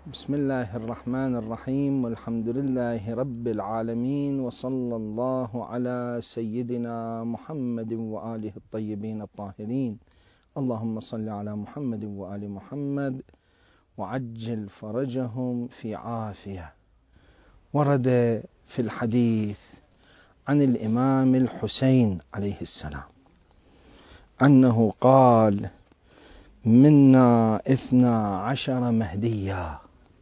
بسم الله الرحمن الرحيم، والحمد لله رب العالمين، وصلى الله على سيدنا محمد وآله الطيبين الطاهرين. اللهم صل على محمد وآل محمد وعجل فرجهم في عافية. ورد في الحديث عن الإمام الحسين عليه السلام أنه قال: منا 12 مهديا،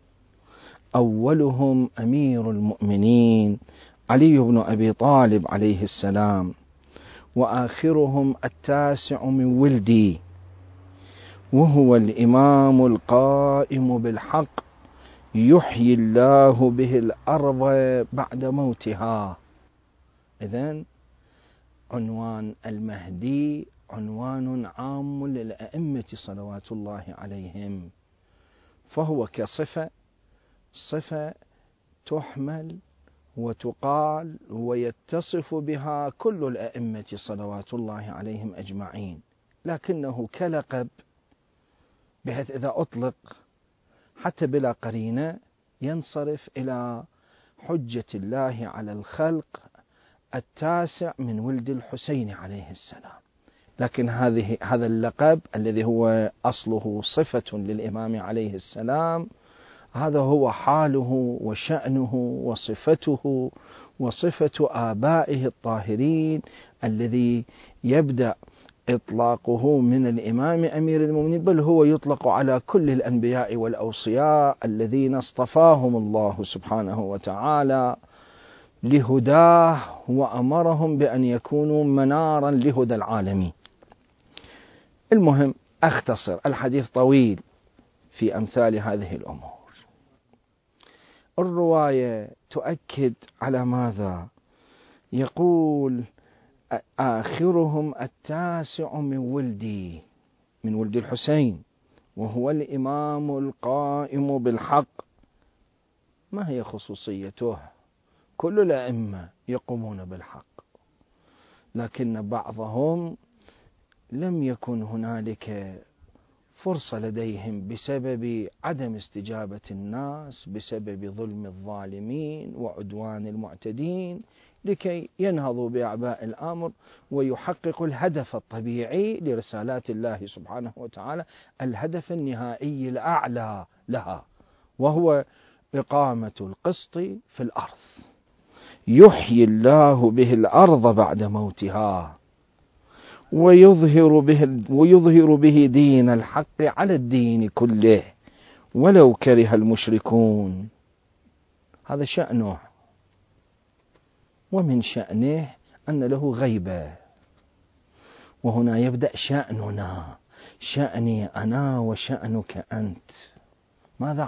أولهم أمير المؤمنين علي بن أبي طالب عليه السلام، وآخرهم 9 من ولدي، وهو الإمام القائم بالحق، يحيي الله به الأرض بعد موتها. إذن عنوان المهدي عنوان عام للأئمة صلوات الله عليهم، فهو صفة تحمل وتقال ويتصف بها كل الأئمة صلوات الله عليهم أجمعين، لكنه كلقب، بحيث إذا أطلق حتى بلا قرينة ينصرف إلى حجة الله على الخلق 9 من ولد الحسين عليه السلام. لكن هذا اللقب الذي هو أصله صفة للإمام عليه السلام، هذا هو حاله وشأنه وصفته وصفة آبائه الطاهرين، الذي يبدأ إطلاقه من الإمام أمير المؤمنين، بل هو يطلق على كل الأنبياء والأوصياء الذين اصطفاهم الله سبحانه وتعالى لهداه، وأمرهم بأن يكونوا منارا لهدى العالمين. المهم أختصر، الحديث طويل في أمثال هذه الأمور. الرواية تؤكد على ماذا؟ يقول: آخرهم 9 من ولدي، من ولد الحسين، وهو الإمام القائم بالحق. ما هي خصوصيته؟ كل الأئمة يقومون بالحق، لكن بعضهم لم يكن هنالك فرصة لديهم بسبب عدم استجابة الناس، بسبب ظلم الظالمين وعدوان المعتدين، لكي ينهضوا بأعباء الأمر ويحققوا الهدف الطبيعي لرسالات الله سبحانه وتعالى، الهدف النهائي الأعلى لها، وهو إقامة القسط في الأرض، يحيي الله به الأرض بعد موتها، ويظهر به دين الحق على الدين كله ولو كره المشركون. هذا شأنه، ومن شأنه أن له غيبة. وهنا يبدأ شأننا، شأني أنا وشأنك أنت. ماذا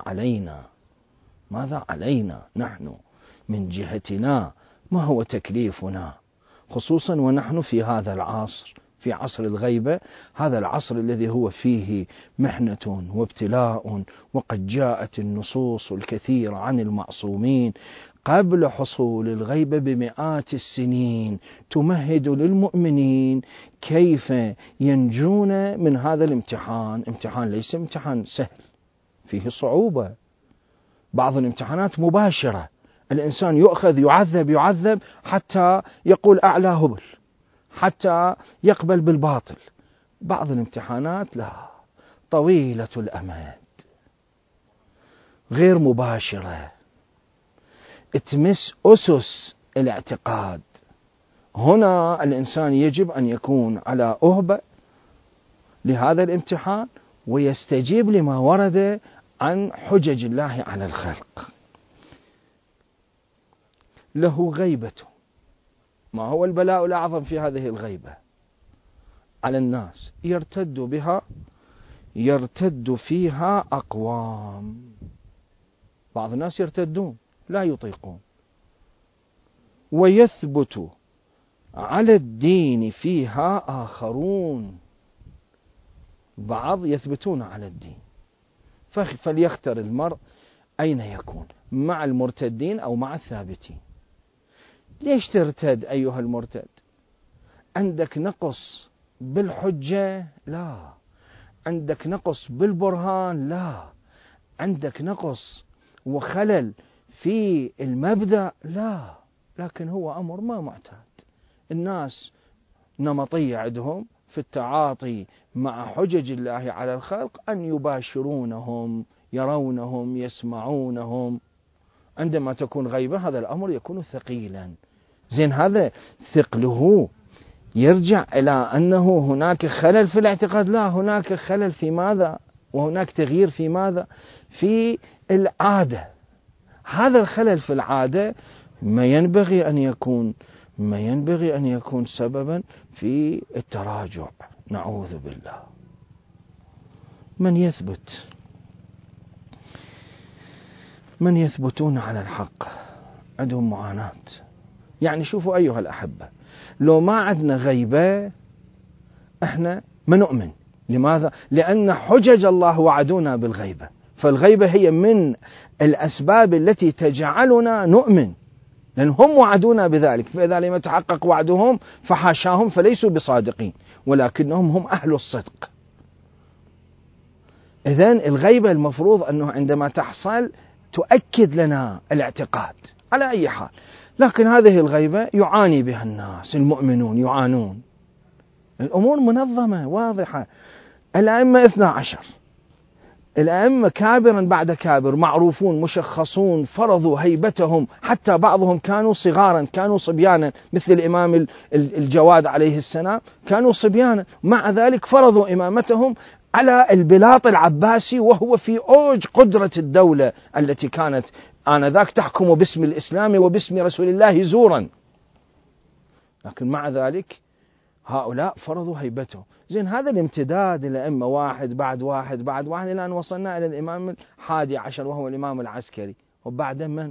علينا نحن من جهتنا؟ ما هو تكليفنا؟ خصوصا ونحن في هذا العصر، في عصر الغيبة، هذا العصر الذي هو فيه محنة وابتلاء، وقد جاءت النصوص الكثيرة عن المعصومين قبل حصول الغيبة بمئات السنين تمهد للمؤمنين كيف ينجون من هذا الامتحان. امتحان ليس امتحان سهل، فيه صعوبة. بعض الامتحانات مباشرة، الإنسان يؤخذ يعذب حتى يقول أعلى هبل، حتى يقبل بالباطل. بعض الامتحانات لا، طويلة الأمد، غير مباشرة، تمس أسس الاعتقاد. هنا الإنسان يجب أن يكون على أهبة لهذا الامتحان، ويستجيب لما ورد عن حجج الله على الخلق. له غيبته. ما هو البلاء الأعظم في هذه الغيبة؟ على الناس يرتد فيها أقوام. بعض الناس يرتدون، لا يطيقون، ويثبت على الدين فيها آخرون. بعض يثبتون على الدين، فليختر المرء أين يكون، مع المرتدين أو مع الثابتين. ليش ترتد أيها المرتد؟ عندك نقص بالحجة؟ لا. عندك نقص بالبرهان؟ لا. عندك نقص وخلل في المبدأ؟ لا، لكن هو أمر ما معتاد. الناس نمطية عندهم في التعاطي مع حجج الله على الخلق أن يباشرونهم، يرونهم، يسمعونهم. عندما تكون غيبة هذا الأمر يكون ثقيلا. زين، هذا ثقله يرجع إلى أنه هناك خلل في الاعتقاد؟ لا، هناك خلل في ماذا؟ وهناك تغيير في ماذا؟ في العادة. هذا الخلل في العادة ما ينبغي أن يكون سببا في التراجع، نعوذ بالله. من يثبتون على الحق عندهم معاناة. يعني شوفوا أيها الأحبة، لو ما عندنا غيبة احنا ما نؤمن. لماذا؟ لأن حجج الله وعدونا بالغيبة، فالغيبة هي من الأسباب التي تجعلنا نؤمن، لأن هم وعدونا بذلك، فإذا لم يتحقق وعدهم فحاشاهم فليسوا بصادقين، ولكنهم هم أهل الصدق. إذن الغيبة المفروض أنه عندما تحصل تؤكد لنا الاعتقاد على أي حال. لكن هذه الغيبة يعاني بها الناس، المؤمنون يعانون. الأمور منظمة واضحة. الأئمة 12، الأئمة كابرا بعد كابر، معروفون مشخصون، فرضوا هيبتهم، حتى بعضهم كانوا صغارا، كانوا صبيانا، مثل الإمام الجواد عليه السلام، كانوا صبيانا، مع ذلك فرضوا إمامتهم على البلاط العباسي وهو في أوج قدرة الدولة التي كانت آنذاك تحكم باسم الإسلام وباسم رسول الله زورا. لكن مع ذلك هؤلاء فرضوا هيبته. زين، هذا الامتداد الأئمة واحد بعد واحد بعد واحد إلى أن وصلنا إلى الإمام 11 وهو الإمام العسكري. وبعد من؟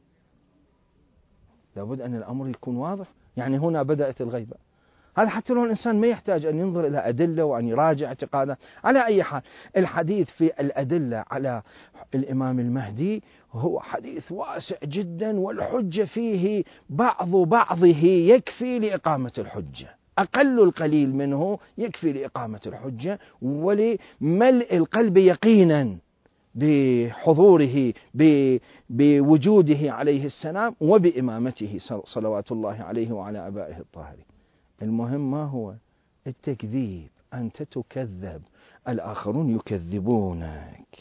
لابد أن الأمر يكون واضح. يعني هنا بدأت الغيبة. هذا حتى لو الإنسان ما يحتاج أن ينظر إلى أدلة وأن يراجع اعتقاده. على أي حال، الحديث في الأدلة على الإمام المهدي هو حديث واسع جدا، والحجة فيه بعضه يكفي لإقامة الحجة، أقل القليل منه يكفي لإقامة الحجة ولملء القلب يقينا بحضوره، بوجوده عليه السلام وبإمامته صلوات الله عليه وعلى آبائه الطاهرين. المهم ما هو التكذيب، أنت تكذب، الآخرون يكذبونك.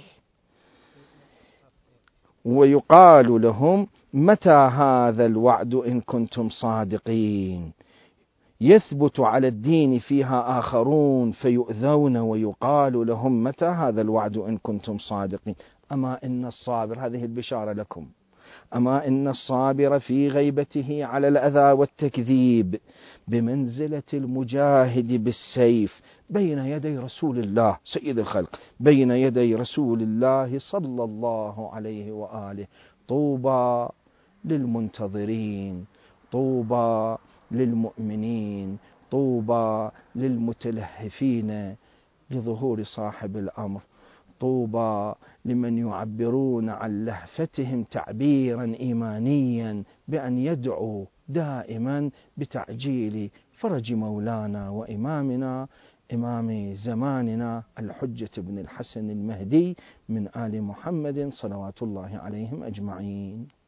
ويقال لهم متى هذا الوعد إن كنتم صادقين. يثبت على الدين فيها آخرون فيؤذون، ويقال لهم متى هذا الوعد إن كنتم صادقين. أما إن الصابر، هذه البشارة لكم، أما إن الصابر في غيبته على الأذى والتكذيب بمنزلة المجاهد بالسيف بين يدي رسول الله سيد الخلق، بين يدي رسول الله صلى الله عليه وآله. طوبى للمنتظرين، طوبى للمؤمنين، طوبى للمتلهفين لظهور صاحب الأمر، طوبى لمن يعبرون عن لهفتهم تعبيرا إيمانيا بأن يدعوا دائما بتعجيل فرج مولانا وإمامنا إمام زماننا الحجة بن الحسن المهدي من آل محمد صلوات الله عليهم أجمعين.